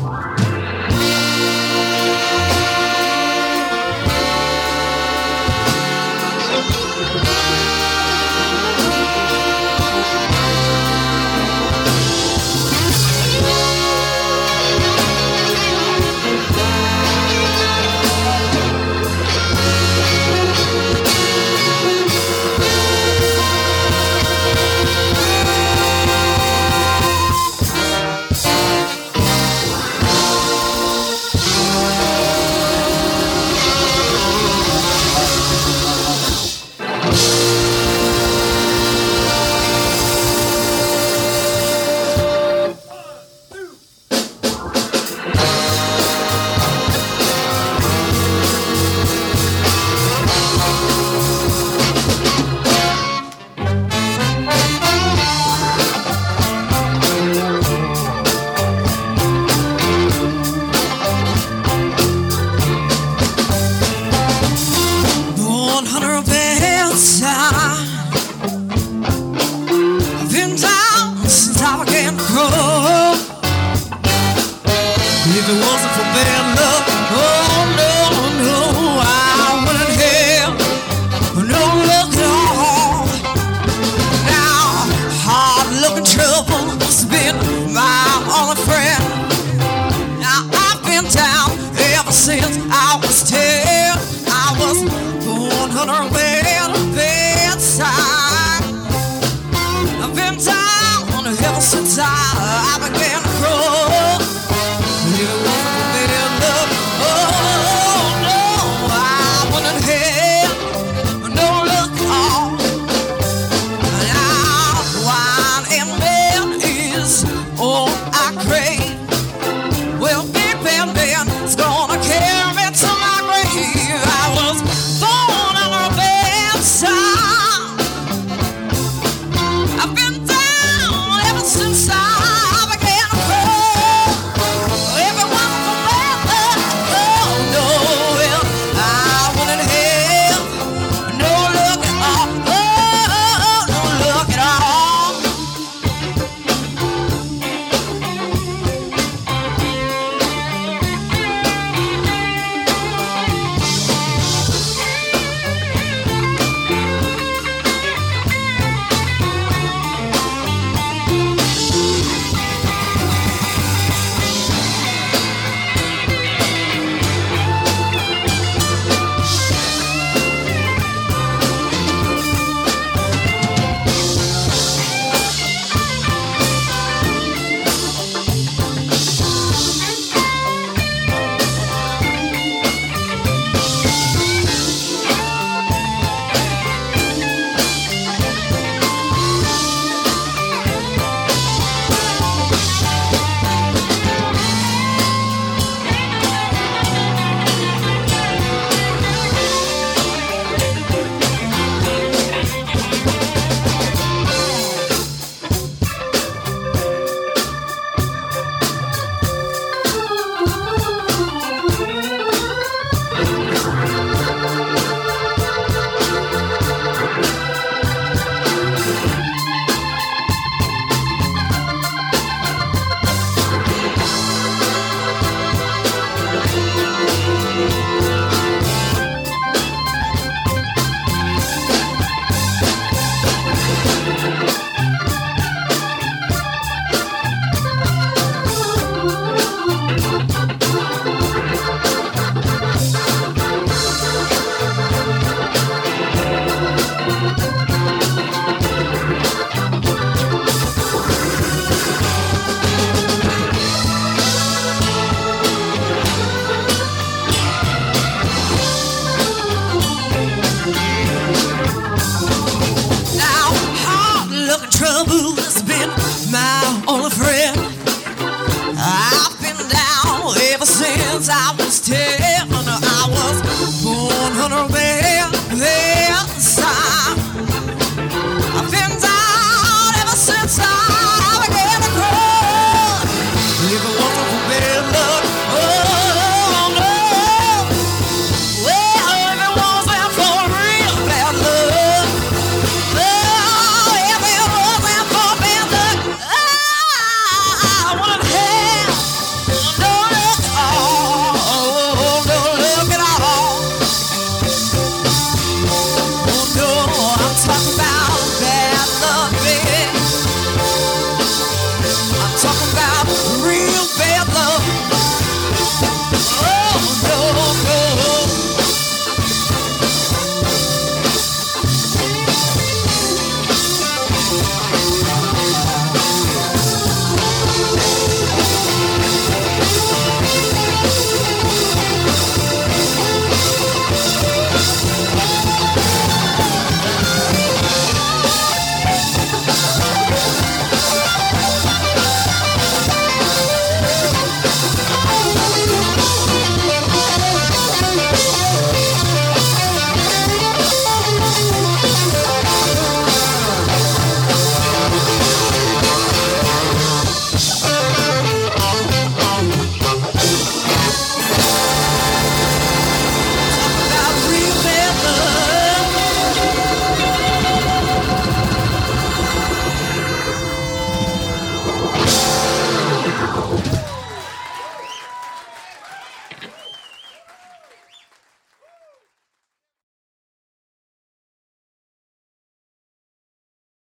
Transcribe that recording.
If it wasn't for bad luck, oh no, no, I wouldn't have no luck at all. Now, hard-looking trouble has been my only friend. Now, I've been down ever since I was 10. I was born under a bedside. I've been down ever since I began to grow. If it wasn't for bad luck, oh no, I wouldn't have no luck at all. Now, wine and men is all I crave. Well, big band man is gonna carry me to my grave. I was born under a bedside. I've been down ever since I began to grow. Trouble has been my only friend. I've been down ever since I was 10.